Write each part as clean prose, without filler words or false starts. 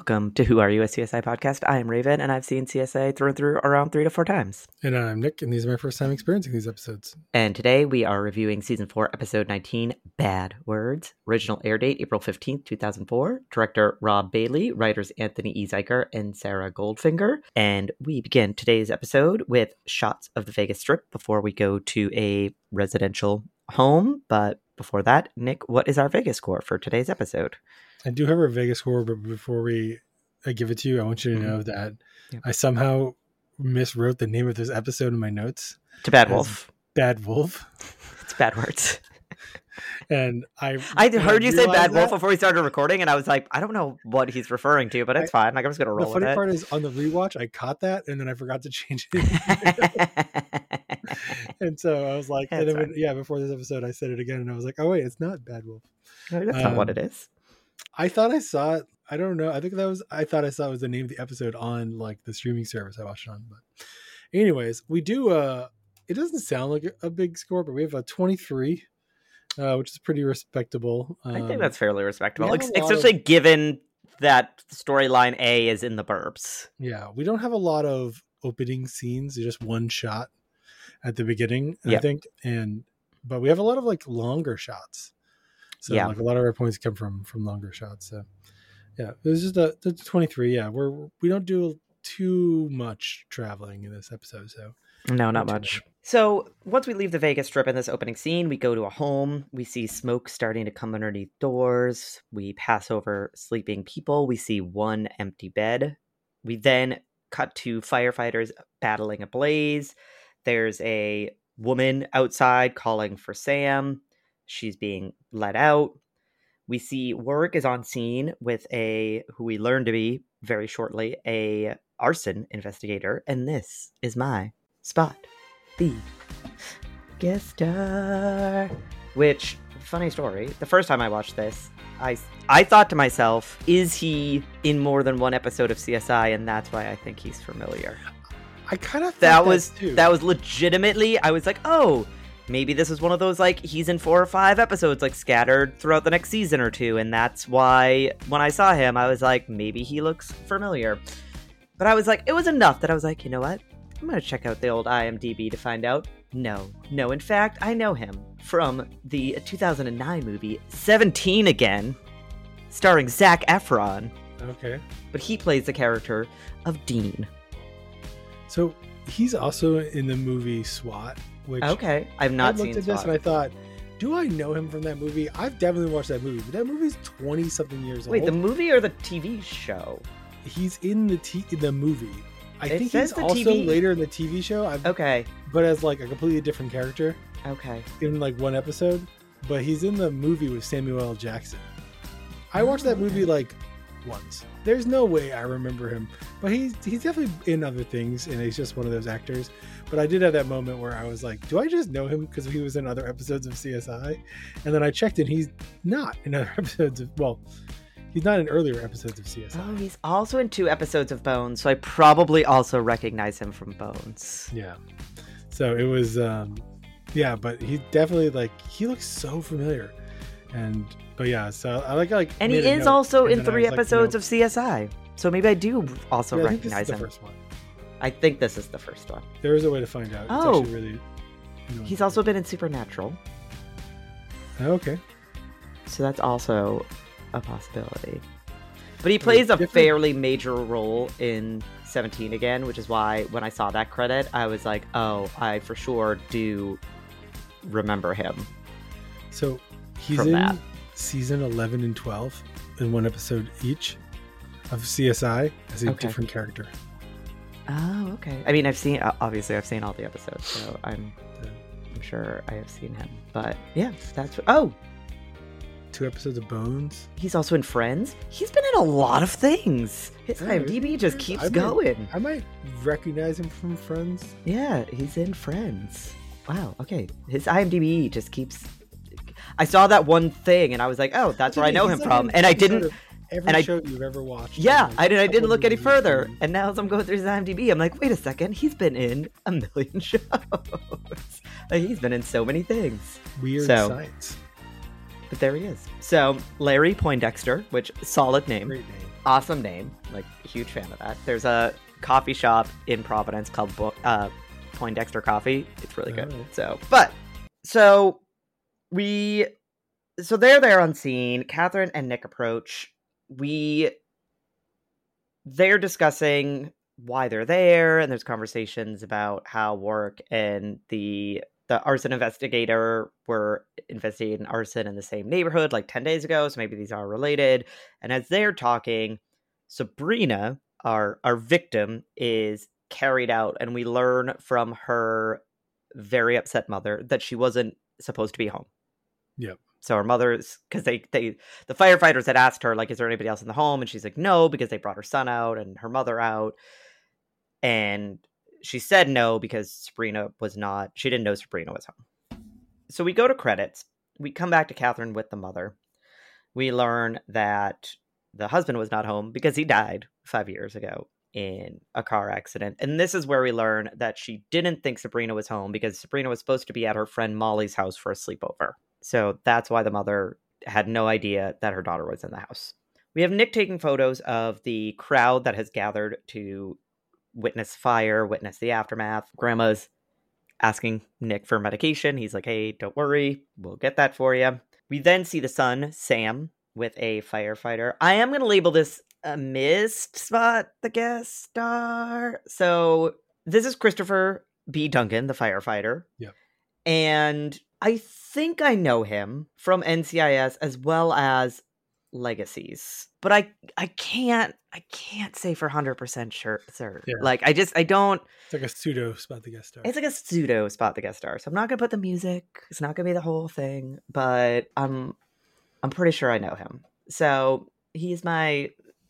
Welcome to Who Are You, a CSI podcast. I am Raven, and I've seen CSI through and through around 3 to 4 times. And I'm Nick, and these are my first time experiencing these episodes. And today we are reviewing Season 4, Episode 19, Bad Words. Original air date, April 15th, 2004. Director, Rob Bailey. Writers, Anthony E. Zeiker and Sarah Goldfinger. And we begin today's episode with shots of the Vegas Strip before we go to a residential home. But before that, Nick, what is our Vegas score for today's episode? I do have a Vegas score, but before I give it to you, I want you to know that I somehow miswrote the name of this episode in my notes. To Bad Wolf. Bad Wolf. It's Bad Words. And I heard you say Bad Wolf before we started recording, and I was like, I don't know what he's referring to, but it's fine. Like, I'm just going to roll with it. The funny part is, on the rewatch, I caught that, and then I forgot to change it. And so I was like, before this episode, I said it again, and I was like, oh, wait, it's not Bad Wolf. No, that's not what it is. I thought I saw it. I don't know. I thought I saw it was the name of the episode on like the streaming service I watched it on. But anyways, we do it doesn't sound like a big score, but we have a 23, which is pretty respectable. I think that's fairly respectable, especially given that storyline A is in the burbs. Yeah, we don't have a lot of opening scenes. It's just one shot at the beginning, I think, but we have a lot of like longer shots. So like a lot of our points come from longer shots. So yeah, it was just the 23. Yeah, we don't do too much traveling in this episode. So no, not much. So once we leave the Vegas Strip in this opening scene, we go to a home. We see smoke starting to come underneath doors. We pass over sleeping people. We see one empty bed. We then cut to firefighters battling a blaze. There's a woman outside calling for Sam. She's being let out. We see Warwick is on scene with who we learn to be very shortly, a arson investigator. And this is my spot, the guest star. Which, funny story, the first time I watched this, I thought to myself, is he in more than one episode of CSI? And that's why I think he's familiar. I kind of thought that was legitimately, I was like, oh, maybe this is one of those, like, he's in 4 or 5 episodes, like, scattered throughout the next season or two, and that's why, when I saw him, I was like, maybe he looks familiar. But I was like, it was enough that I was like, you know what? I'm gonna check out the old IMDb to find out. No, in fact, I know him from the 2009 movie, 17 Again, starring Zac Efron. Okay. But he plays the character of Dean. So, he's also in the movie SWAT. Which I've not seen. I looked at this and I thought, do I know him from that movie? I've definitely watched that movie, but that movie's 20-something years old. Wait, the movie or the TV show? He's in the movie. I think he's also later in the TV show. But as like a completely different character. Okay. In like one episode, but he's in the movie with Samuel L. Jackson. I watched that movie like once. There's no way I remember him, but he's definitely in other things, and he's just one of those actors. But I did have that moment where I was like, do I just know him because he was in other episodes of CSI? And then I checked, and he's not in other episodes he's not in earlier episodes of CSI. Oh, he's also in 2 episodes of Bones, so I probably also recognize him from Bones. Yeah. So it was, but he definitely, he looks so familiar. But yeah, so I like. And he is also in 3 episodes of CSI, so maybe I do also recognize him. The first one. I think this is the first one. There is a way to find out. Oh, it's actually really. He's also been in Supernatural. Okay. So that's also a possibility. But he plays a fairly major role in 17 Again, which is why when I saw that credit, I was like, oh, I for sure do remember him. So he's in season 11 and 12 in one episode each of CSI as a different character. Oh, okay. I mean, I've seen all the episodes, so I'm sure I have seen him. But yeah, that's 2 episodes of Bones. He's also in Friends. He's been in a lot of things. His IMDb just keeps going. I might recognize him from Friends. Yeah, he's in Friends. Wow. Okay. His IMDb just keeps. I saw that one thing and I was like, oh, that's where I know him from, and I didn't. Every show you've ever watched. Yeah, I didn't look any further. And now as I'm going through his IMDb, I'm like, wait a second, he's been in a million shows. He's been in so many things. Weird sites. But there he is. So, Larry Poindexter, which, solid name. Great name. Awesome name. Like, huge fan of that. There's a coffee shop in Providence called Poindexter Coffee. It's really good. Oh. So they're there on scene. Catherine and Nick approach. They're discussing why they're there, and there's conversations about how Warwick and the arson investigator were investigating arson in the same neighborhood like 10 days ago, so maybe these are related. And as they're talking, Sabrina, our victim, is carried out, and we learn from her very upset mother that she wasn't supposed to be home. Yep. So her mother's, because the firefighters had asked her, like, is there anybody else in the home? And she's like, no, because they brought her son out and her mother out. And she said no because she didn't know Sabrina was home. So we go to credits. We come back to Catherine with the mother. We learn that the husband was not home because he died 5 years ago in a car accident. And this is where we learn that she didn't think Sabrina was home because Sabrina was supposed to be at her friend Molly's house for a sleepover. So that's why the mother had no idea that her daughter was in the house. We have Nick taking photos of the crowd that has gathered to witness fire, witness the aftermath. Grandma's asking Nick for medication. He's like, hey, don't worry, we'll get that for you. We then see the son, Sam, with a firefighter. I am going to label this a missed spot, the guest star. So this is Christopher B. Duncan, the firefighter. Yep. And I think I know him from NCIS as well as Legacies, but I can't say for 100% sure. Yeah. Like, I don't. It's like a pseudo spot the guest star. It's like a pseudo spot the guest star. So I'm not gonna put the music. It's not gonna be the whole thing, but I'm pretty sure I know him. So he's my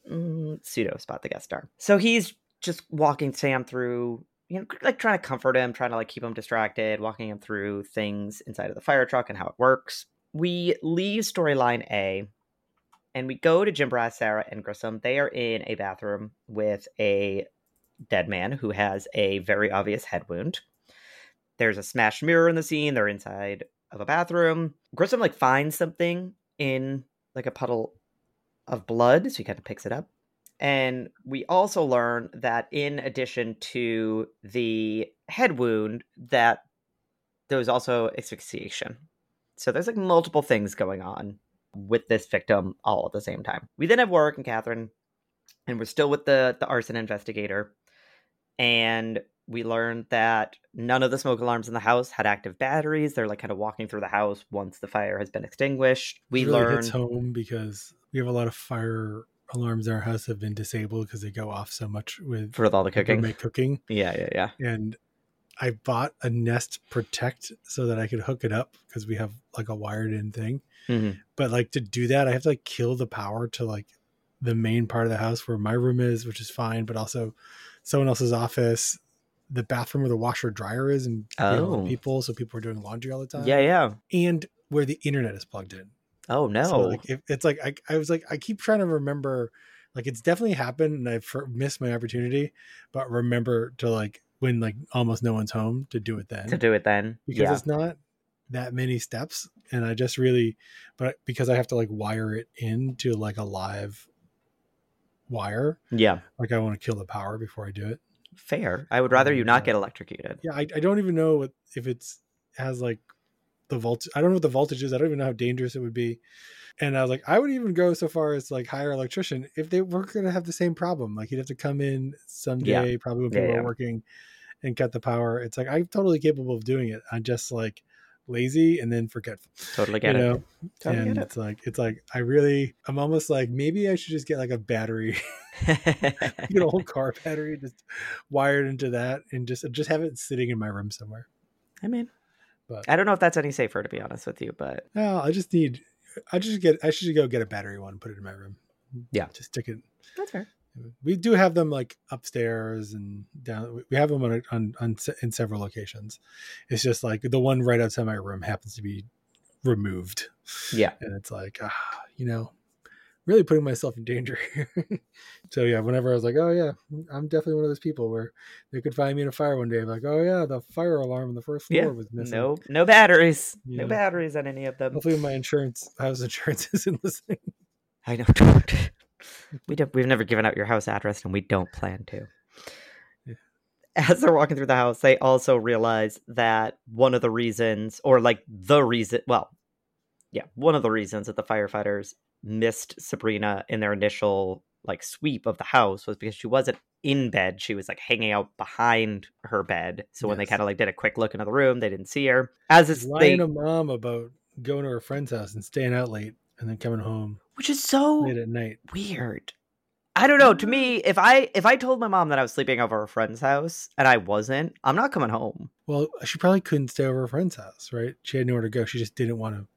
pseudo spot the guest star. So he's just walking Sam through, like trying to comfort him, trying to like keep him distracted, walking him through things inside of the fire truck and how it works. We leave storyline A. And we go to Jim Brass, Sarah, and Grissom. They are in a bathroom with a dead man who has a very obvious head wound. There's a smashed mirror in the scene. They're inside of a bathroom. Grissom like finds something in like a puddle of blood, so he kind of picks it up. And we also learn that in addition to the head wound, that there was also asphyxiation. So there's like multiple things going on with this victim all at the same time. We then have Warwick and Catherine, and we're still with the arson investigator. And we learned that none of the smoke alarms in the house had active batteries. They're like kind of walking through the house once the fire has been extinguished. We really learn hits home because we have a lot of fire alarms in our house that have been disabled because they go off so much with all the cooking. Yeah. And I bought a Nest Protect so that I could hook it up because we have like a wired in thing. Mm-hmm. But like to do that, I have to like kill the power to like the main part of the house where my room is, which is fine, but also someone else's office, the bathroom where the washer dryer is, and people, so people are doing laundry all the time. Yeah. And where the internet is plugged in. Oh no! So like it's like I was like I keep trying to remember, like it's definitely happened, and I've missed my opportunity, but remember to like when like almost no one's home to do it then. Because it's not that many steps, and I just really, but because I have to like wire it into like a live wire. Yeah. Like I want to kill the power before I do it. Fair. I would rather you not get electrocuted. Yeah. I don't even know if it's has like the voltage. I don't know what the voltage is. I don't even know how dangerous it would be. And I was like, I would even go so far as like hire an electrician if they were going to have the same problem. Like he'd have to come in someday, probably when people are working, and cut the power. It's like, I'm totally capable of doing it. I'm just like lazy and then forgetful. Totally get it. Totally get it. It's like I'm almost like, maybe I should just get like a battery, get a whole car battery, just wired into that, and just have it sitting in my room somewhere. I mean, but I don't know if that's any safer, to be honest with you, but no, I should go get a battery one, put it in my room. Yeah. Just stick it. That's fair. We do have them like upstairs and down. We have them in several locations. It's just like the one right outside my room happens to be removed. Yeah. And it's like, really putting myself in danger here. So yeah, whenever I was like, oh yeah, I'm definitely one of those people where they could find me in a fire one day. I'm like, oh yeah, the fire alarm on the first floor was missing. No batteries. No batteries on any of them. Hopefully my house insurance isn't listening. I know. We've never given out your house address, and we don't plan to. Yeah. As they're walking through the house, they also realize that one of the reasons, or like the reason, one of the reasons that the firefighters missed Sabrina in their initial like sweep of the house was because she wasn't in bed. She was like hanging out behind her bed. So when they Yes. kind of like did a quick look into the room, they didn't see her. As She's is lying to mom about going to her friend's house and staying out late and then coming home which is so late at night. weird. I don't know. To me, if I told my mom that I was sleeping over a friend's house and I wasn't, I'm not coming home. Well, she probably couldn't stay over her friend's house, right? She had nowhere to go. She just didn't want to,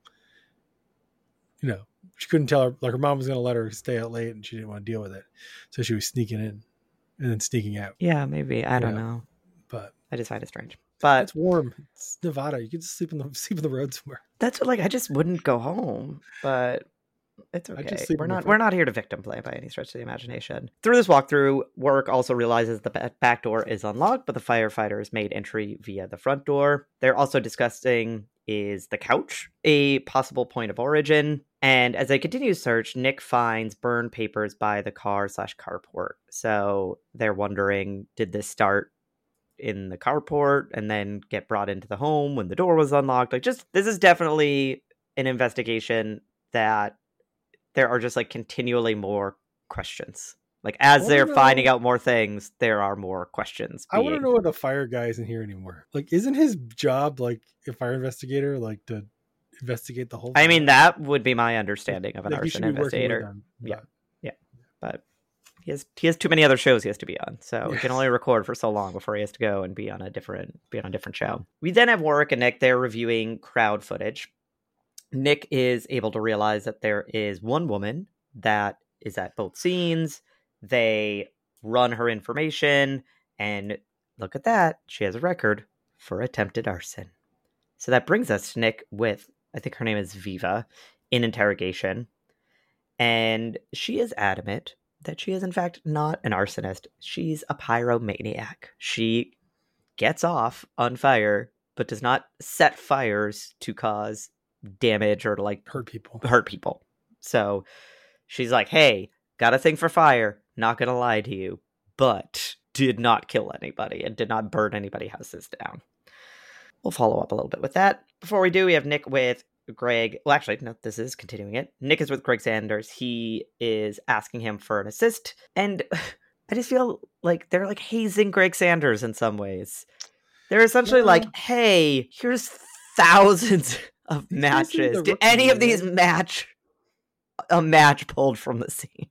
she couldn't tell her, like her mom was going to let her stay out late and she didn't want to deal with it. So she was sneaking in and then sneaking out. Yeah, maybe. I don't know. But I just find it strange. But it's warm. It's Nevada. You can just sleep in the road somewhere. That's what, like, I just wouldn't go home, but it's okay. We're not here to victim play by any stretch of the imagination. Through this walkthrough, Warwick also realizes the back door is unlocked, but the firefighters made entry via the front door. They're also discussing is the couch a possible point of origin. And as they continue to search, Nick finds burned papers by the car/carport. So they're wondering, did this start in the carport and then get brought into the home when the door was unlocked? Like, just, this is definitely an investigation that there are just like continually more questions. Like, as they're finding out more things, there are more questions. I want to know what the fire guy isn't here anymore. Like, isn't his job like a fire investigator, like to investigate the whole thing? I mean, that would be my understanding of an arson investigator. Yeah. But he has too many other shows he has to be on, so he can only record for so long before he has to go and be on a different show. We then have Warwick and Nick. They're reviewing crowd footage. Nick is able to realize that there is one woman that is at both scenes. They run her information, and look at that. She has a record for attempted arson. So that brings us to Nick with, I think her name is Viva, in interrogation. And she is adamant that she is, in fact, not an arsonist. She's a pyromaniac. She gets off on fire, but does not set fires to cause damage or to, like, hurt people. So she's like, hey, got a thing for fire. Not gonna lie to you, but did not kill anybody and did not burn anybody's houses down. We'll follow up a little bit with that. Before we do, we have Nick with Greg. Well, actually, no, this is continuing it. Nick is with Greg Sanders. He is asking him for an assist. And I just feel like they're like hazing Greg Sanders in some ways. They're essentially like, hey, here's thousands of matches. Did any of these match a match pulled from the scene?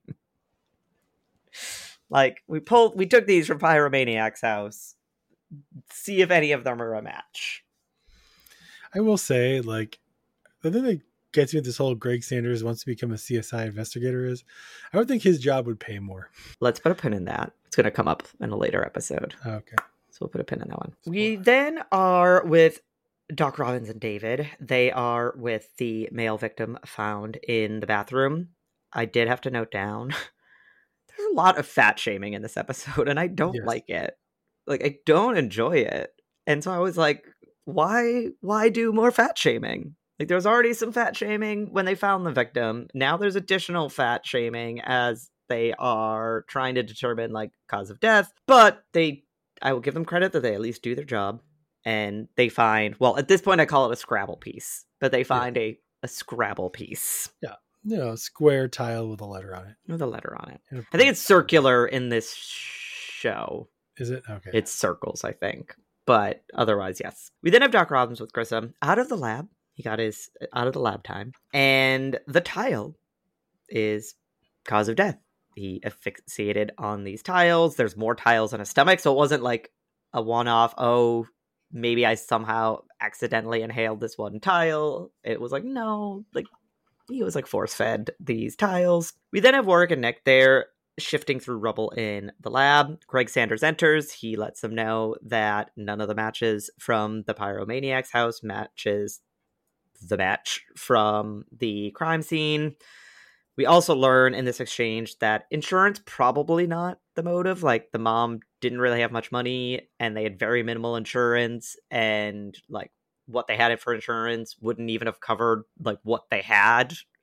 Like, we took these from Pyromaniac's house. See if any of them are a match. I will say, like, the thing that gets me with this whole Greg Sanders wants to become a CSI investigator is, I would think his job would pay more. Let's put a pin in that. It's going to come up in a later episode. Okay. So we'll put a pin in that one. We then are with Doc Robbins and David. They are with the male victim found in the bathroom. I did have to note down, there's a lot of fat shaming in this episode, and I don't like it. Like, I don't enjoy it. And so I was like, why do more fat shaming? Like, there was already some fat shaming when they found the victim. Now there's additional fat shaming as they are trying to determine, like, cause of death. But I will give them credit that they at least do their job. And they find, well, at this point I call it a Scrabble piece, but they find a Scrabble piece. Yeah. A square tile with a letter on it. With a letter on it. I think it's circular in this show. Is it? Okay. It's circles, I think. But otherwise, yes. We then have Doc Robbins with Grissom out of the lab. He got his out of the lab time. And the tile is cause of death. He asphyxiated on these tiles. There's more tiles in his stomach. So it wasn't like a one-off, oh, maybe I somehow accidentally inhaled this one tile. It was like, no, like, he was like force-fed these tiles. We then have Warwick and Nick there shifting through rubble in the lab. Greg Sanders enters. He lets them know that none of the matches from the Pyromaniac's house matches the match from the crime scene. We also learn in this exchange that insurance probably not the motive. Like, the mom didn't really have much money and they had very minimal insurance, and like what they had for insurance wouldn't even have covered like what they had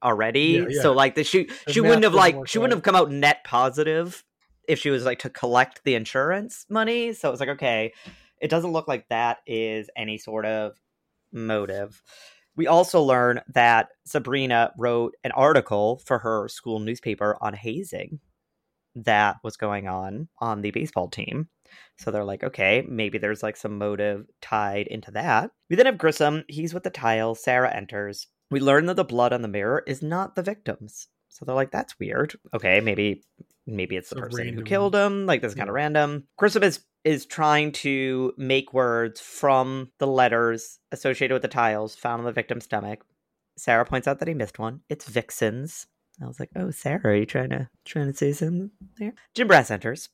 already. Yeah. So like she The wouldn't math have doesn't work she wouldn't out. have come out net positive if she was like to collect the insurance money. So it was like, okay, it doesn't look like that is any sort of motive. We also learn that Sabrina wrote an article for her school newspaper on hazing that was going on the baseball team. So they're like, okay, maybe there's like some motive tied into that. We then have Grissom. He's with the tile. Sarah enters. We learn that the blood on the mirror is not the victim's. So they're like, that's weird. Okay, maybe it's the A person who random- killed him. Like, this is kind of random. Grissom is trying to make words from the letters associated with the tiles found on the victim's stomach. Sarah points out that he missed one. It's Vixen's. I was like, oh, Sarah, are you trying to say something there? Jim Brass enters,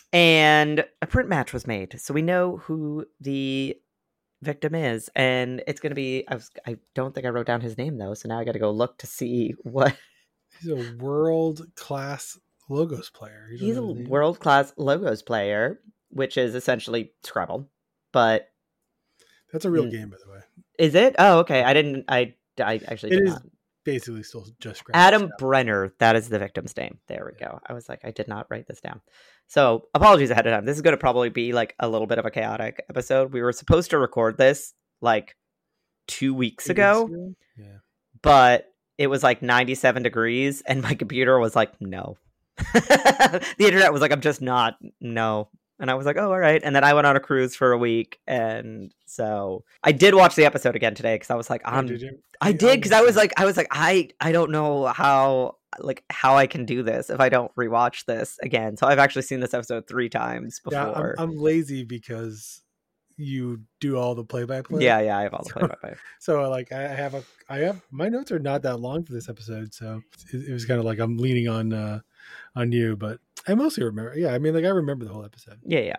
and a print match was made. So we know who the victim is, and it's going to be, I don't think I wrote down his name, though, so now I got to go look to see what. He's a world-class Logos player. He's a world-class Logos player, which is essentially Scrabble, but... That's a real game, by the way. Is it? Oh, okay. I actually did not. Basically still just Scrabble. Adam Brenner, that is the victim's name. There we go. I was like, I did not write this down. So apologies ahead of time. This is going to probably be like a little bit of a chaotic episode. We were supposed to record this like 2 weeks ago, Yeah. but it was like 97 degrees and my computer was like, no. The internet was like, I'm just not, no. And I was like, oh, all right. And then I went on a cruise for a week. And so I did watch the episode again today because I was like, I did because I was like, I don't know how I can do this if I don't rewatch this again. So I've actually seen this episode 3 times before. Yeah, I'm lazy because you do all the play-by-play. Yeah, I have all the play-by-play. So like I have my notes are not that long for this episode, so it was kind of like I'm leaning on you, but I mostly remember. Yeah, I mean, like I remember the whole episode. Yeah.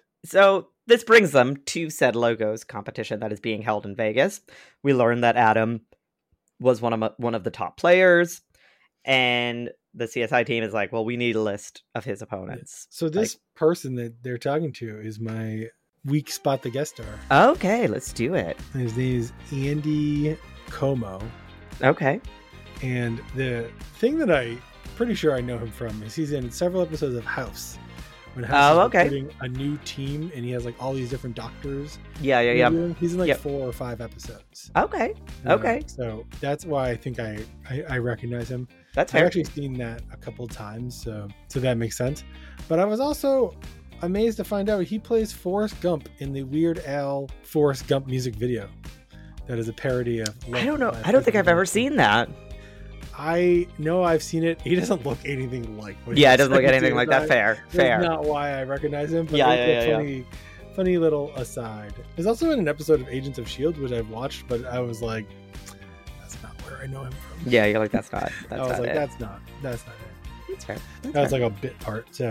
So this brings them to said Logos competition that is being held in Vegas. We learn that Adam was one of the top players, and the CSI team is like, well, we need a list of his opponents. So this person that they're talking to is my weak spot, the guest star. Okay, let's do it. And his name is Andy Como. Okay. And the thing that I pretty sure I know him from is he's in several episodes of House. When House is recruiting a new team and he has like all these different doctors. Yeah. He's in like 4 or 5 episodes. Okay. So that's why I think I recognize him. That's fair. I've actually seen that a couple times, so that makes sense. But I was also amazed to find out he plays Forrest Gump in the Weird Al Forrest Gump music video. That is a parody of... I don't know. I don't think I've ever seen that. I know I've seen it. He doesn't look anything like... it doesn't look anything like that. Fair. That's not why I recognize him, but funny little aside. There's also in an episode of Agents of S.H.I.E.L.D., which I've watched, but I was like, that's not where I know him from. Yeah, you're like, that's not I was like, it. that's not it. That's fair. That was like a bit part. So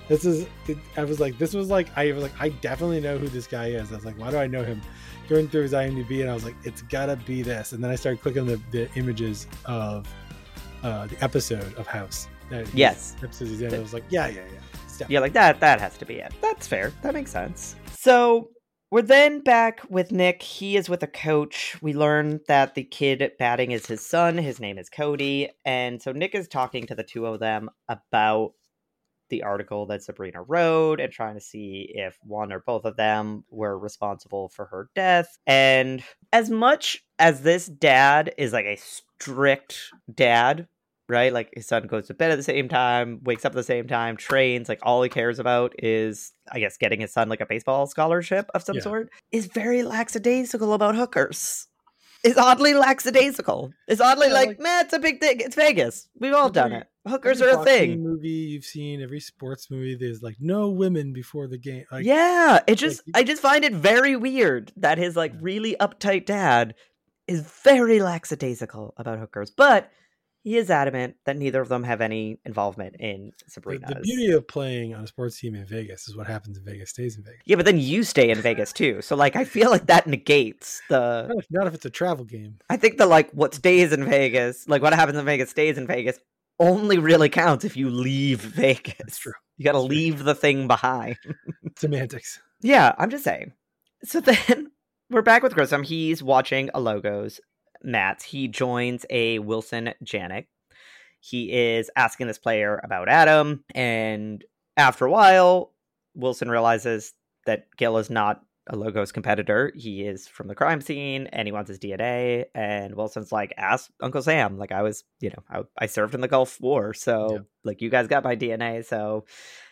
I was like, I definitely know who this guy is. I was like, why do I know him? Going through his IMDb, and I was like, it's gotta be this. And then I started clicking the images of the episode of House. Episodes he's in. I was like, yeah. Yeah, like that has to be it. That's fair. That makes sense. So we're then back with Nick. He is with a coach. We learn that the kid batting is his son. His name is Cody. And so Nick is talking to the two of them about the article that Sabrina wrote and trying to see if one or both of them were responsible for her death. And as much as this dad is like a strict dad, right? Like his son goes to bed at the same time, wakes up at the same time, trains, like all he cares about is, I guess, getting his son like a baseball scholarship of some sort, is very lackadaisical about hookers. Is oddly lackadaisical. Is oddly man, it's a big thing. It's Vegas. We've all done it. Hookers are a thing. Movie you've seen, every sports movie, there's like no women before the game. Like, yeah, I just find it very weird that his like really uptight dad is very lackadaisical about hookers, but he is adamant that neither of them have any involvement in Sabrina's. The beauty of playing on a sports team in Vegas is what happens in Vegas stays in Vegas. Yeah, but then you stay in Vegas too. So like, I feel like that negates the... Not if it's a travel game. I think the like what stays in Vegas, like what happens in Vegas stays in Vegas, only really counts if you leave Vegas. That's true. You got to leave the thing behind. Semantics. Yeah, I'm just saying. So then we're back with Grissom. He's watching a Logos mats, he joins a Wilson Janik. He is asking this player about Adam, and after a while, Wilson realizes that Gil is not a Logos competitor. He is from the crime scene, and he wants his DNA. And Wilson's like, ask Uncle Sam. Like, I was, I served in the Gulf War, so like, you guys got my DNA. So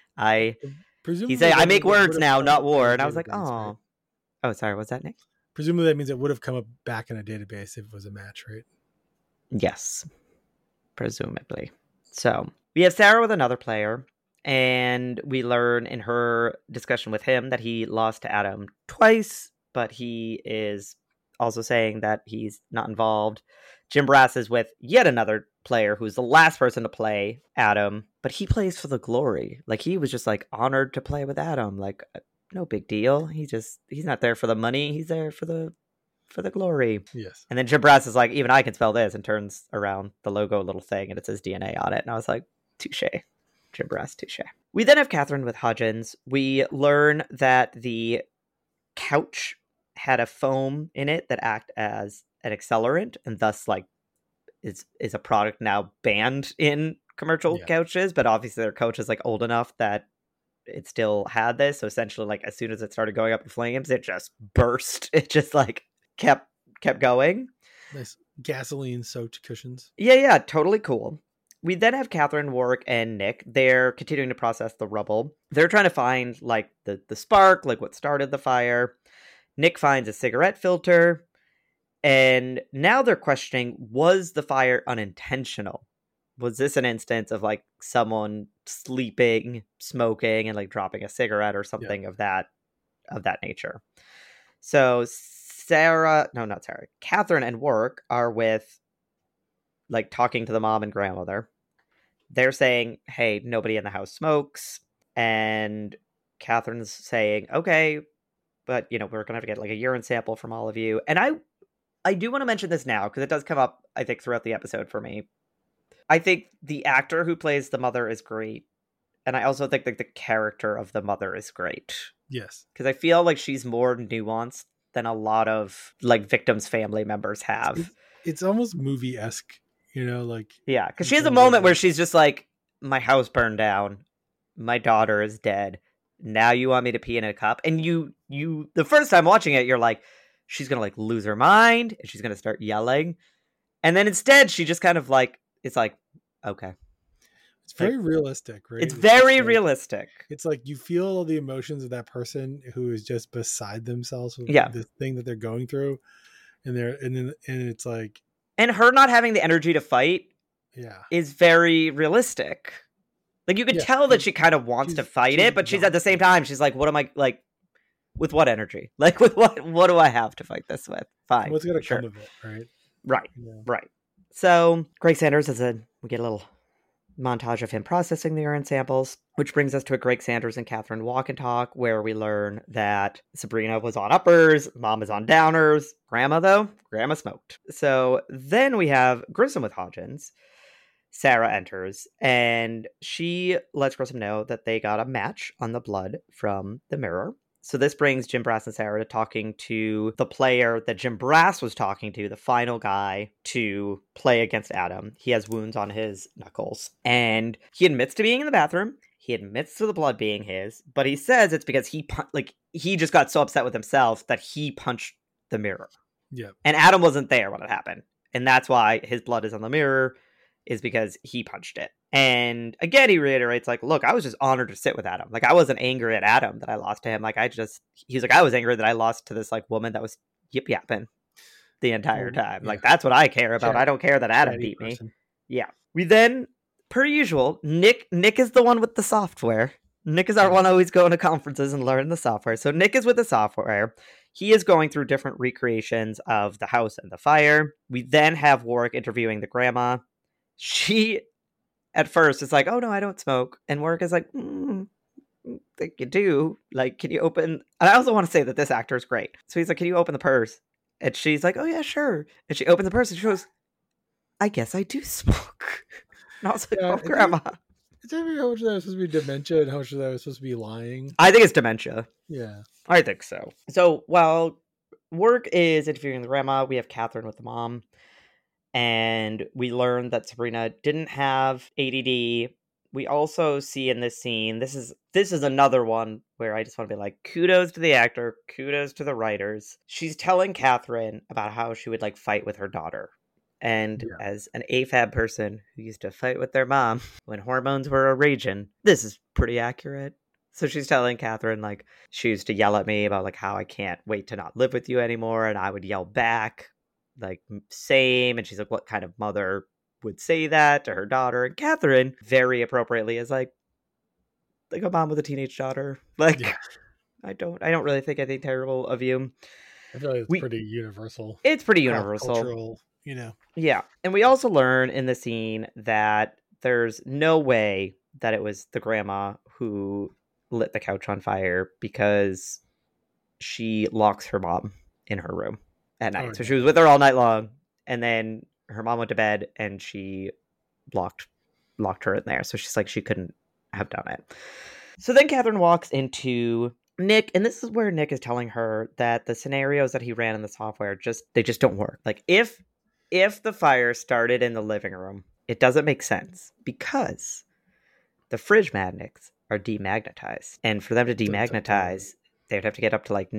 he said, I make words now, not war. And I was like, oh, right? Oh, sorry, what's that, Nick? Presumably that means it would have come up back in a database if it was a match, right? Yes, presumably. So we have Sarah with another player, and we learn in her discussion with him that he lost to Adam twice, but he is also saying that he's not involved. Jim Brass is with yet another player who's the last person to play Adam, but he plays for the glory. Like, he was just like honored to play with Adam. Like, no big deal. He's not there for the money. He's there for the glory. Yes. And then Jim Brass is like, even I can spell this, and turns around the logo little thing and it says DNA on it. And I was like, touche. Jim Brass, touche. We then have Catherine with Hudgens. We learn that the couch had a foam in it that act as an accelerant, and thus like is a product now banned in commercial couches, but obviously their couch is like old enough that it still had this. So essentially, like, as soon as it started going up in flames, it just burst. It just like kept going. Nice gasoline soaked cushions. Yeah, totally cool. We then have Catherine, Warwick, and Nick. They're continuing to process the rubble. They're trying to find like the spark, like what started the fire. Nick finds a cigarette filter, and now they're questioning, was the fire unintentional? Was this an instance of like someone sleeping, smoking, and like dropping a cigarette or something of that nature? So Catherine and Warwick are with, like, talking to the mom and grandmother. They're saying, hey, nobody in the house smokes. And Catherine's saying, okay, but we're gonna have to get like a urine sample from all of you. And I do want to mention this now because it does come up, I think, throughout the episode for me. I think the actor who plays the mother is great. And I also think like the character of the mother is great. Yes. Because I feel like she's more nuanced than a lot of like victims' family members have. It's almost movie-esque, like... Yeah, because she has a moment where she's just like, my house burned down. My daughter is dead. Now you want me to pee in a cup? And you the first time watching it, you're like, she's going to like lose her mind and she's going to start yelling. And then instead, she just kind of like, it's like, okay. It's very realistic, right? It's very realistic. It's like you feel all the emotions of that person who is just beside themselves with this thing that they're going through. And it's like... And her not having the energy to fight is very realistic. Like, you could tell that she kind of wants to fight it, but she's at the same time, she's like, what am I, like, with what energy? Like, with what do I have to fight this with? Fine. What's going to come of it, right? Right, right. So, Greg Sanders we get a little montage of him processing the urine samples, which brings us to a Greg Sanders and Catherine walk and talk, where we learn that Sabrina was on uppers, mom is on downers, grandma smoked. So then we have Grissom with Hodgins. Sarah enters, and she lets Grissom know that they got a match on the blood from the mirror. So this brings Jim Brass and Sarah to talking to the player that Jim Brass was talking to, the final guy to play against Adam. He has wounds on his knuckles, and he admits to being in the bathroom. He admits to the blood being his, but he says it's because he just got so upset with himself that he punched the mirror. Yeah. And Adam wasn't there when it happened. And that's why his blood is on the mirror, is because he punched it. And again, he reiterates, like, look, I was just honored to sit with Adam. Like, I wasn't angry at Adam that I lost to him. Like, he's like, I was angry that I lost to this, like, woman that was yip-yapping the entire time. Yeah. Like, that's what I care about. I don't care that Adam beat me. Yeah. We then, per usual, Nick is the one with the software. Nick is our one always going to conferences and learn the software. So Nick is with the software. He is going through different recreations of the house and the fire. We then have Warwick interviewing the grandma. She, at first, is like, oh, no, I don't smoke. And Warwick is like, I think you do. Like, can you open... And I also want to say that this actor is great. So he's like, can you open the purse? And she's like, oh, yeah, sure. And she opens the purse and she goes, I guess I do smoke. And I was like, oh, grandma. Is that how much of that was supposed to be dementia and how much of that was supposed to be lying? I think it's dementia. Yeah. I think so. So while Work is interviewing the grandma. We have Catherine with the mom. And we learn that Sabrina didn't have ADD. We also see in this scene, this is another one where I just want to be like, kudos to the actor, kudos to the writers. She's telling Catherine about how she would like fight with her daughter. And Yeah. as an AFAB person who used to fight with their mom when hormones were a raging, this is pretty accurate. So she's telling Catherine, like, she used to yell at me about like how I can't wait to not live with you anymore, and I would yell back, like, same. And she's like, what kind of mother would say that to her daughter? And Catherine, very appropriately, is like a mom with a teenage daughter. Like, Yeah. I don't really think anything terrible of you. I feel like it's pretty universal. It's pretty universal. Cultural, Yeah. And we also learn in the scene that there's no way that it was the grandma who lit the couch on fire, because she locks her mom in her room at night. Oh, so yeah. she was with her all night long, and then her mom went to bed and she locked her in there. So she's like, she couldn't have done it. So then Catherine walks into Nick, and this is where Nick is telling her that the scenarios that he ran in the software just don't work. Like, if the fire started in the living room, it doesn't make sense, because the fridge magnets are demagnetized, and for them to demagnetize, they would have to get up to like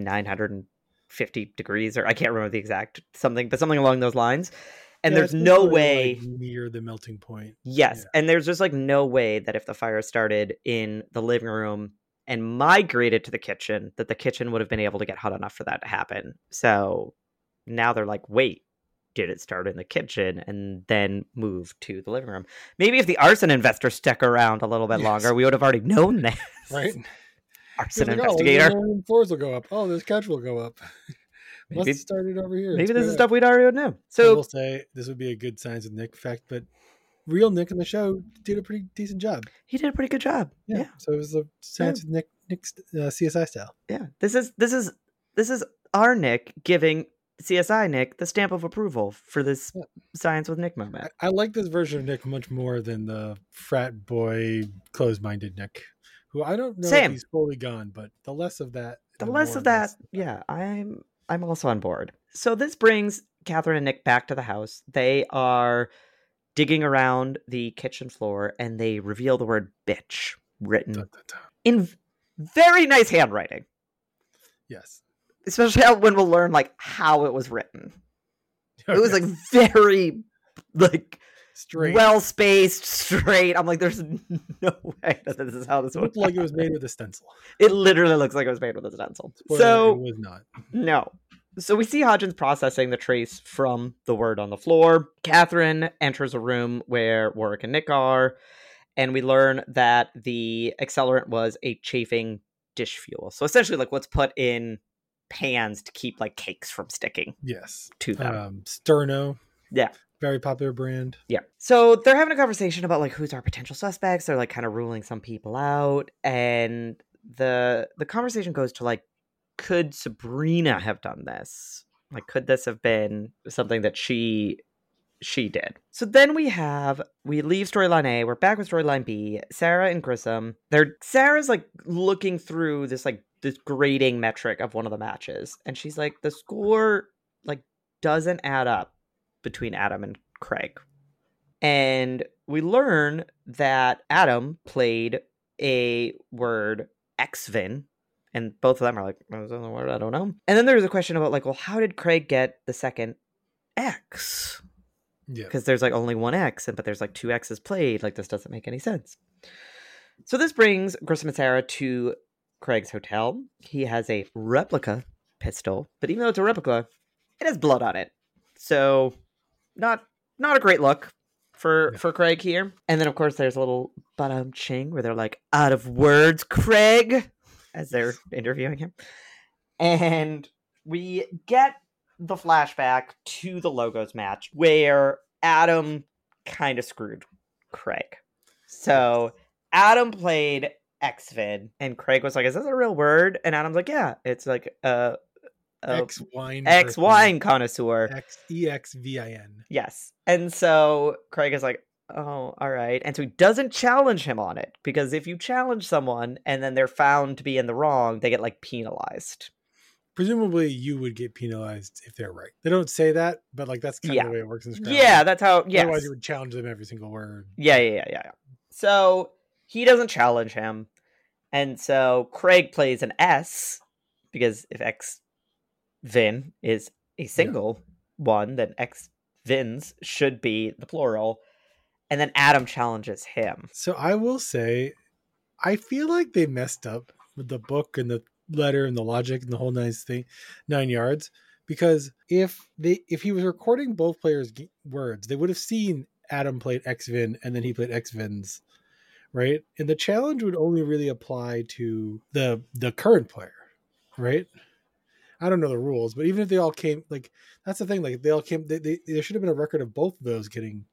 950 degrees, or I can't remember the exact something along those lines. And there's no way, like near the melting point. Yes. Yeah. And there's just like no way that if the fire started in the living room and migrated to the kitchen, that the kitchen would have been able to get hot enough for that to happen. So now they're like, wait, did it start in the kitchen and then move to the living room? Maybe if the arson investor stuck around a little bit longer, we would have already known this. Right? Arson investigator. Floors will go up. Oh, this couch will go up. Must have started over here. Maybe this is stuff we'd already know. So I will say this would be a good Science with Nick fact, but real Nick in the show did a pretty decent job. He did a pretty good job. Yeah. So it was the Science with Nick's CSI style. Yeah. This is our Nick giving CSI Nick the stamp of approval for this Science with Nick moment. I like this version of Nick much more than the frat boy, closed-minded Nick, who I don't know if he's fully gone, but the less of that. Yeah, I'm also on board. So this brings Catherine and Nick back to the house. They are digging around the kitchen floor, and they reveal the word bitch written in very nice handwriting. Yes. Especially when we'll learn like how it was written. It was like very like straight, well spaced, straight. I'm like, there's no way that this is how this looked like it was made with a stencil. It literally looks like it was made with a stencil. Spoiler, so it was not. No. So we see Hodgins processing the trace from the word on the floor. Catherine enters a room where Warwick and Nick are, and we learn that the accelerant was a chafing dish fuel. So essentially like what's put in pans to keep like cakes from sticking. Yes. To them. Sterno. Yeah. Very popular brand. Yeah. So they're having a conversation about like who's our potential suspects. They're like kind of ruling some people out, and the conversation goes to like, could Sabrina have done this? Like, could this have been something that she did? So then we leave storyline A. We're back with storyline B. Sarah and Grissom. Sarah's like looking through this grading metric of one of the matches, and she's like, the score like doesn't add up between Adam and Craig. And we learn that Adam played a word Xvin, and both of them are like, I don't know. And then there's a question about like, well, how did Craig get the second X? Yeah. Because there's like only one X, but there's like two X's played. Like, this doesn't make any sense. So this brings Grissom and Sarah to Craig's hotel. He has a replica pistol, but even though it's a replica, it has blood on it. So not a great look for Craig here. And then of course there's a little ching where they're like, out of words, Craig, as they're interviewing him. And we get the flashback to the Logos match where Adam kind of screwed Craig. So Adam played Xvin, and Craig was like, is this a real word? And Adam's like, yeah, it's like X wine connoisseur. EXVIN. Yes. And so Craig is like, oh, all right. And so he doesn't challenge him on it, because if you challenge someone and then they're found to be in the wrong, they get like penalized. presumably you would get penalized if they're right. They don't say that, but like that's kind of the way it works in Scrabble. Yeah, that's how. Yes. Otherwise, you would challenge them every single word. Yeah. So he doesn't challenge him, and so Craig plays an S because if X Vin is a single one, then X Vins should be the plural, and then Adam challenges him. So I will say, I feel like they messed up with the book and the letter and the logic and the whole 9 yards, because if he was recording both players' words, they would have seen Adam played X Vin and then he played X Vins, right? And the challenge would only really apply to the current player, right? I don't know the rules, but even if they all came, like that's the thing, like they all came, there should have been a record of both of those getting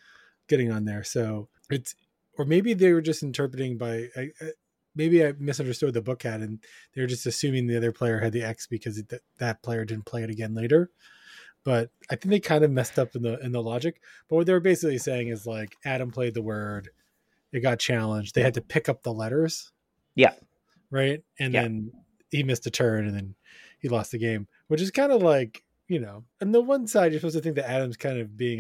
on there. So it's, or maybe they were just interpreting by, maybe I misunderstood what the book had, and they were just assuming the other player had the X because that player didn't play it again later. But I think they kind of messed up in the logic. But what they were basically saying is like Adam played the word, it got challenged, they had to pick up the letters. Yeah. Right. And then he missed a turn and then he lost the game, which is kind of like, you know, on the one side, you're supposed to think that Adam's kind of being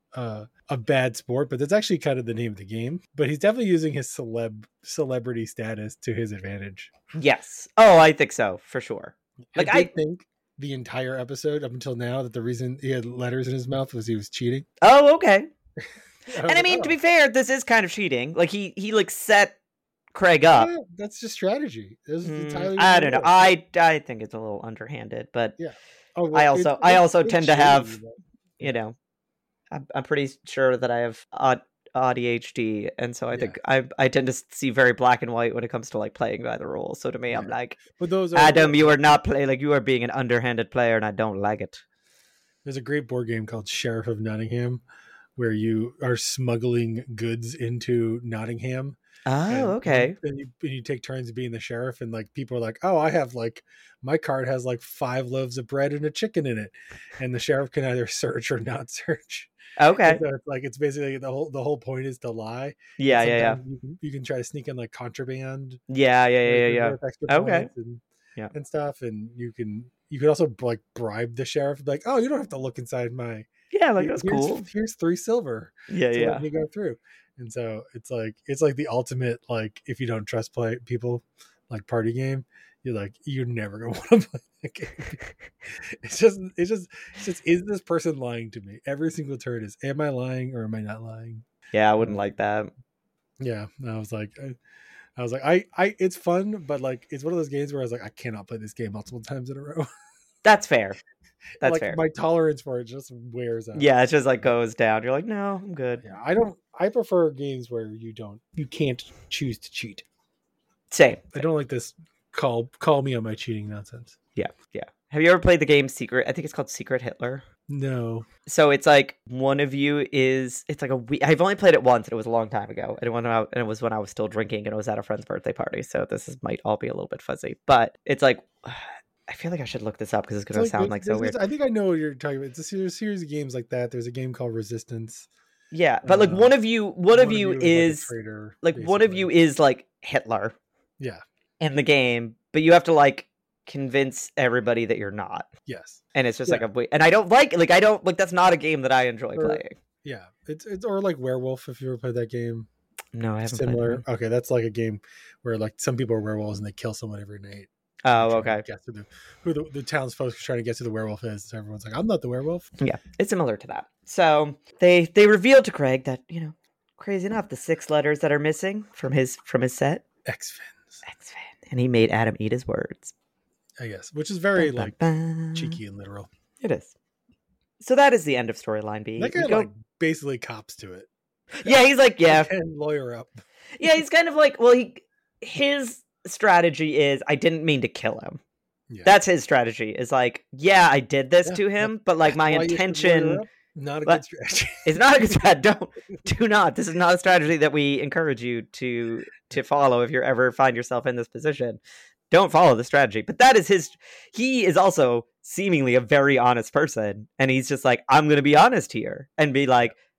a bad sport, but that's actually kind of the name of the game. But he's definitely using his celebrity status to his advantage. Yes. Oh, I think so, for sure. Like I think the entire episode up until now that the reason he had letters in his mouth was he was cheating. Oh, okay. And I mean, to be fair, this is kind of cheating. Like he like set Craig up. Yeah, that's just strategy. I don't know. I think it's a little underhanded, but yeah. Oh, well, I also tend to have, you know, I'm pretty sure that I have ADHD, and so I think I tend to see very black and white when it comes to like playing by the rules. So to me, I'm like, Adam, you are not playing, like you are being an underhanded player, and I don't like it. There's a great board game called Sheriff of Nottingham, where you are smuggling goods into Nottingham. Oh, okay. And you take turns being the sheriff, and like people are like, "Oh, I have like my card has like 5 loaves of bread and a chicken in it," and the sheriff can either search or not search. Okay. So it's like it's basically the whole point is to lie. Yeah. You can try to sneak in like contraband. Yeah. Okay. And stuff, and you can also like bribe the sheriff, like, "Oh, you don't have to look inside my." Yeah, like that's cool. Here's 3 silver. Yeah. Let me go through. And so it's like the ultimate, like, if you don't trust people, like party game, you're never gonna want to play that game. It's just is this person lying to me? Every single turn is, am I lying or am I not lying? Yeah, I wouldn't like that. Yeah, I was like, I it's fun, but like it's one of those games where I was like, I cannot play this game multiple times in a row. That's fair. That's like, fair. My tolerance for it just wears out. Yeah, it just like goes down. You're like, no, I'm good. Yeah, I prefer games where you can't choose to cheat. Same. I don't like this call me on my cheating nonsense. Yeah. Have you ever played the game Secret? I think it's called Secret Hitler. No. So it's like one of you is, it's like I've only played it once, and it was a long time ago. And it was when I was still drinking, and it was at a friend's birthday party. So might all be a little bit fuzzy, but it's like, I feel like I should look this up because it's going to sound like so weird. I think I know what you're talking about. It's a series of games like that. There's a game called Resistance. Yeah, but like one of you is like, traitor, like one of you is like Hitler. Yeah. In the game, but you have to like convince everybody that you're not. Yes. And it's just and I don't like that's not a game that I enjoy playing. Yeah. It's or like Werewolf, if you ever played that game. No, I haven't. Similar. Played that. Okay, that's like a game where like some people are werewolves and they kill someone every night. Oh, okay. Guess who the townsfolk are trying to guess who the werewolf is. So everyone's like, I'm not the werewolf. Yeah, it's similar to that. So they revealed to Craig that, you know, crazy enough, the 6 letters that are missing from his set. X-Fin. And he made Adam eat his words. I guess, which is very cheeky and literal. It is. So that is the end of storyline B. That guy basically cops to it. Yeah, he's like, yeah. And lawyer up. Yeah, he's kind of like, well, his strategy is, I didn't mean to kill him. Yeah. That's his strategy. Is like, yeah, I did this to him, but like my intention, not a good strategy. It's not a good strategy. Do not. This is not a strategy that we encourage you to follow if you ever find yourself in this position. Don't follow the strategy. But that is he is also seemingly a very honest person, and he's just like, I'm going to be honest here and be like,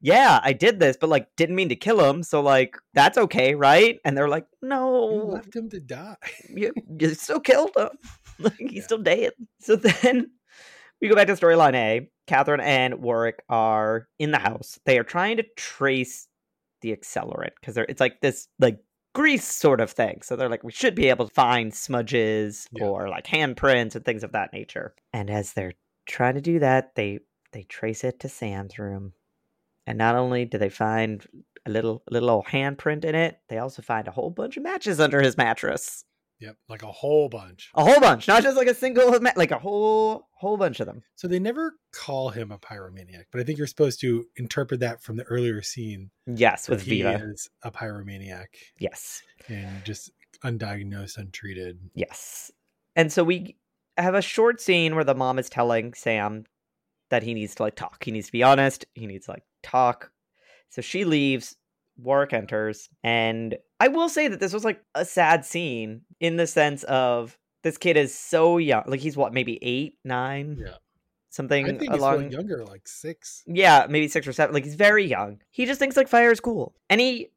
yeah, I did this, but like didn't mean to kill him. So like, that's okay, right? And they're like, You no, left him to die. you still killed him. Like he's Yeah. still dead. So then we go back to storyline A. Catherine and Warwick are in the house. They are trying to trace the accelerant because it's like this like grease sort of thing. So they're like, we should be able to find smudges Yeah. or like handprints and things of that nature. And as they're trying to do that, they trace it to Sam's room. And not only do they find a little old handprint in it, they also find a whole bunch of matches under his mattress. Yep, like a whole bunch. A whole bunch, not just like a single, like a whole bunch of them. So they never call him a pyromaniac, but I think you're supposed to interpret that from the earlier scene. Yes, with he Viva. is a pyromaniac. Yes. And just undiagnosed, untreated. Yes. And so we have a short scene where the mom is telling Sam that he needs to like talk. He needs to be honest. He needs to like talk. So she leaves. Warwick enters, and I will say that this was like a sad scene in the sense of this kid is so young. Like he's what, maybe 8, 9? Yeah. Something I think along he's younger, like 6. Yeah, maybe 6 or 7. Like he's very young. He just thinks like fire is cool. And he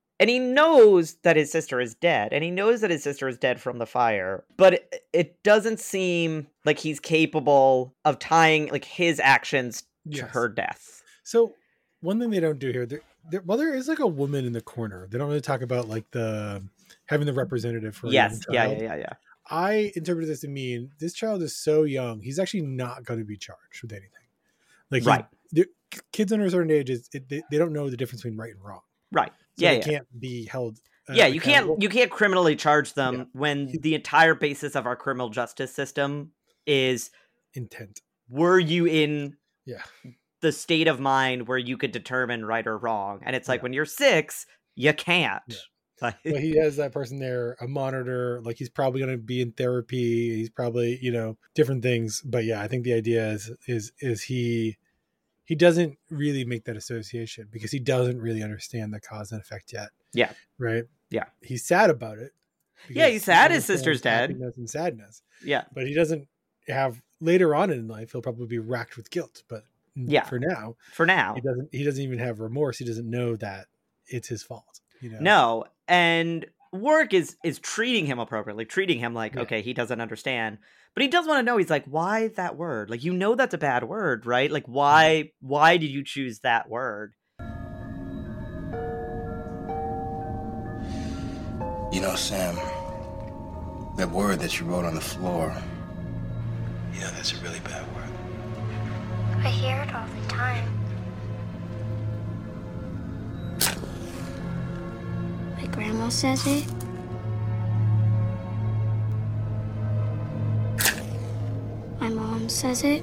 knows that his sister is dead. And he knows that his sister is dead from the fire. But it doesn't seem like he's capable of tying like his actions to her death. So one thing they don't do here, there is like a woman in the corner. They don't really talk about like having the representative for yes, a young child. Yeah. I interpreted this to mean this child is so young, he's actually not going to be charged with anything. Like right. Kids under a certain age, they don't know the difference between right and wrong. Right. So they can't be held. You can't criminally charge them when the entire basis of our criminal justice system is intent. Were you in the state of mind where you could determine right or wrong? And it's like when you're 6, you can't. But he has that person there, a monitor, like he's probably going to be in therapy. He's probably, different things. But yeah, I think the idea is he doesn't really make that association because he doesn't really understand the cause and effect yet. Yeah. Right. Yeah. He's sad about it. Yeah. He's sad his sister's dead. Happiness and sadness. Yeah. But he doesn't have later on in life, he'll probably be racked with guilt. But for now, he doesn't even have remorse. He doesn't know that it's his fault. No. And Warwick is treating him appropriately, treating him like, okay, he doesn't understand, but he does want to know. He's like, why that word? Like, that's a bad word, right? Like, why did you choose that word? Sam, that word that you wrote on the floor, that's a really bad word. I hear it all the time. My grandma says it. My mom says it.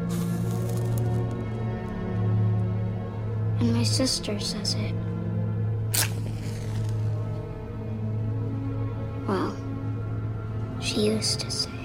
And my sister says it. Well, she used to say it.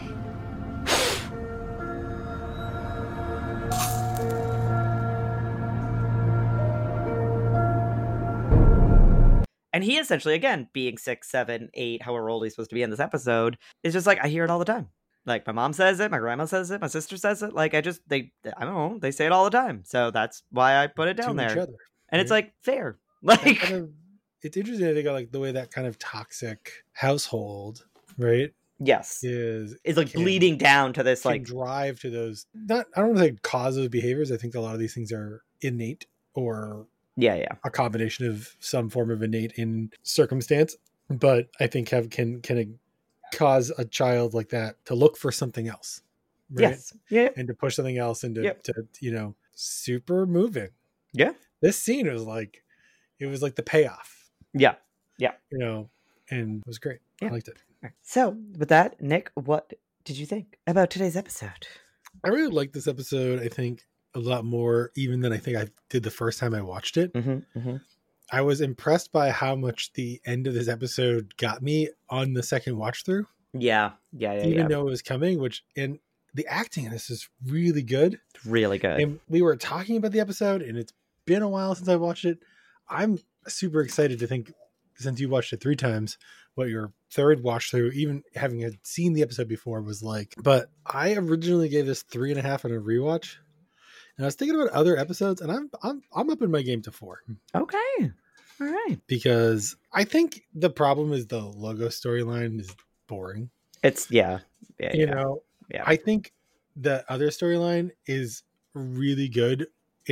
And he essentially, again, being 6, 7, 8, however old he's supposed to be in this episode, is just like, I hear it all the time. Like, my mom says it, my grandma says it, my sister says it. Like, I don't know, they say it all the time. So that's why I put it down there. Other, and it's like, fair. Like, it's interesting to think of like the way that kind of toxic household, right? Yes. Is like bleeding down to this like drive to those, I don't want to say cause those behaviors. I think a lot of these things are innate or a combination of some form of innate in circumstance, but I think can cause a child like that to look for something else, right? Yes, yeah, and to push something else into to super moving. Yeah, this scene was like, it was like the payoff. Yeah, and it was great. I liked it. So with that, Nick, what did you think about today's episode? I really liked this episode. I think a lot more even than I think I did the first time I watched it. I was impressed by how much the end of this episode got me on the second watch through. Even though it was coming, and the acting in this is really good. It's really good. And we were talking about the episode, and it's been a while since I watched it. I'm super excited to think, since you watched it 3 times, what your third watch through, even having had seen the episode before, was like. But I originally gave this 3.5 on a rewatch. And I was thinking about other episodes, and I'm up in my game to 4. Okay. All right. Because I think the problem is the logo storyline is boring. It's you know, Yeah. I think the other storyline is really good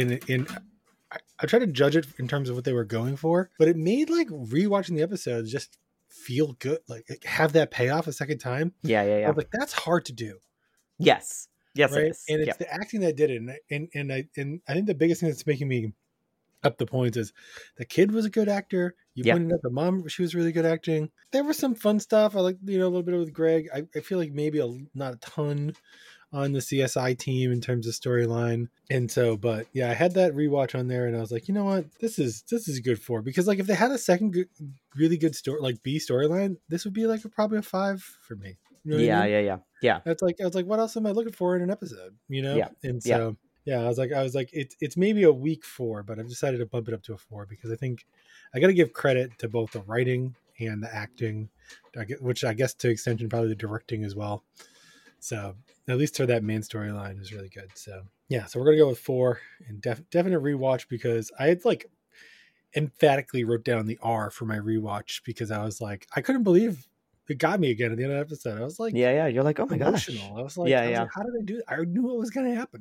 I try to judge it in terms of what they were going for, but it made like rewatching the episodes just feel good, like have that payoff a second time. Yeah. I was like, that's hard to do. Yes, right? it is. And it's the acting that did it. And I think the biggest thing that's making me up the points is the kid was a good actor. You pointed out the mom, she was really good acting. There was some fun stuff. I like, a little bit with Greg. I feel like maybe not a ton on the CSI team in terms of storyline. And so, but yeah, I had that rewatch on there and I was like, you know what? This is good for, because like if they had a second really good story, like B storyline, this would be like probably a 5 for me. You know what I mean? Yeah. That's like, I was like, what else am I looking for in an episode? Yeah. And so, yeah, I was like, it's maybe a weak 4, but I've decided to bump it up to a 4 because I think I got to give credit to both the writing and the acting, which I guess to extension, probably the directing as well. So at least for that main storyline is really good. So yeah, so we're going to go with 4 and definite rewatch, because I had like emphatically wrote down the R for my rewatch because I was like, I couldn't believe it got me again at the end of the episode. I was like, you're like, oh my gosh. I was like, how did they do that? I knew what was going to happen.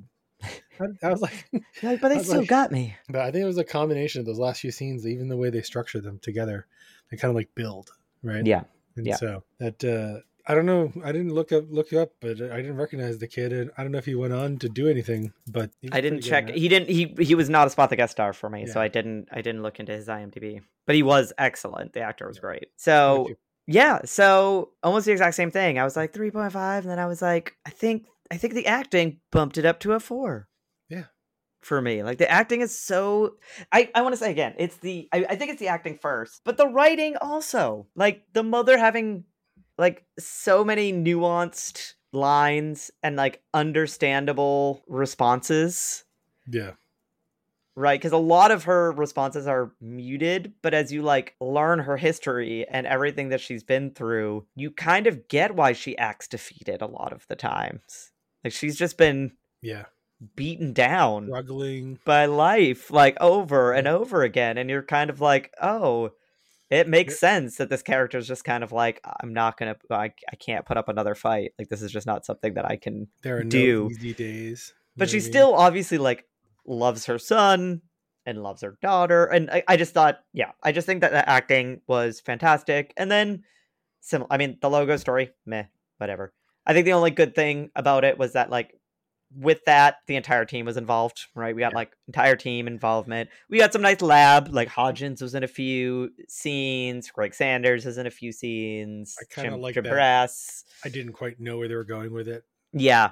I was like, but they still got me. But I think it was a combination of those last few scenes, even the way they structured them together, they kind of like build, right? Yeah. And so that, I don't know. I didn't look you up, but I didn't recognize the kid. And I don't know if he went on to do anything, but I didn't check. He didn't. He was not a spot the guest star for me, so I didn't look into his IMDb. But he was excellent. The actor was great. So so almost the exact same thing. I was like 3.5, and then I was like, I think the acting bumped it up to a 4. Yeah. For me, like the acting is so. I want to say again, it's I think it's the acting first, but the writing also. Like the mother having like so many nuanced lines and like understandable responses. Yeah. Right. Because a lot of her responses are muted, but as you like learn her history and everything that she's been through, you kind of get why she acts defeated a lot of the times. Like she's just been beaten down, struggling by life, like over and over again. And you're kind of like, oh, it makes sense that this character is just kind of like, I can't put up another fight. Like, this is just not something that I can do. No easy days. But she still obviously like loves her son and loves her daughter. And I just thought, I just think that the acting was fantastic. And then, the logo story, meh, whatever. I think the only good thing about it was that like, with that, the entire team was involved, right? We got like entire team involvement. We got some nice lab, like Hodgins was in a few scenes. Greg Sanders was in a few scenes. I kind of like Jim that. Brass. I didn't quite know where they were going with it. Yeah.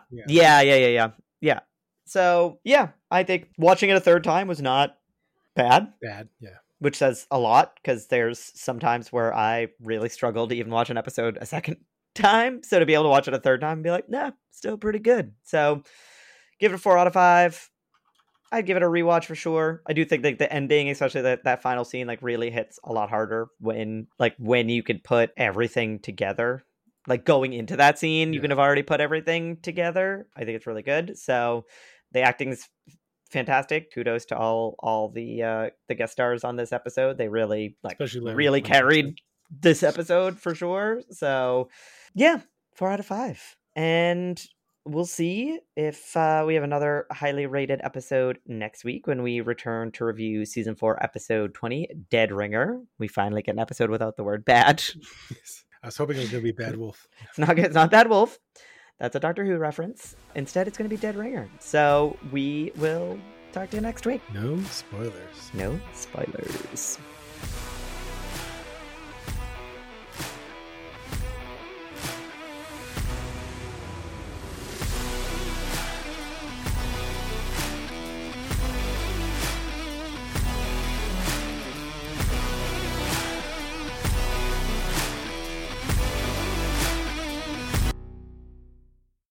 So I think watching it a third time was not bad. Which says a lot, because there's some times where I really struggle to even watch an episode a second time. So to be able to watch it a third time and be like, nah, still pretty good. So give it a 4 out of 5. I'd give it a rewatch for sure. I do think like the ending, especially that final scene, like really hits a lot harder when you could put everything together. Like going into that scene, you can have already put everything together. I think it's really good. So the acting's fantastic. Kudos to all the guest stars on this episode. They really really carried this episode for sure. So 4 out of 5. And we'll see if we have another highly rated episode next week when we return to review season 4, episode 20, Dead Ringer. We finally get an episode without the word bad. Yes. I was hoping it was going to be Bad Wolf. It's not Bad Wolf. That's a Doctor Who reference. Instead, it's going to be Dead Ringer. So we will talk to you next week. No spoilers. No spoilers.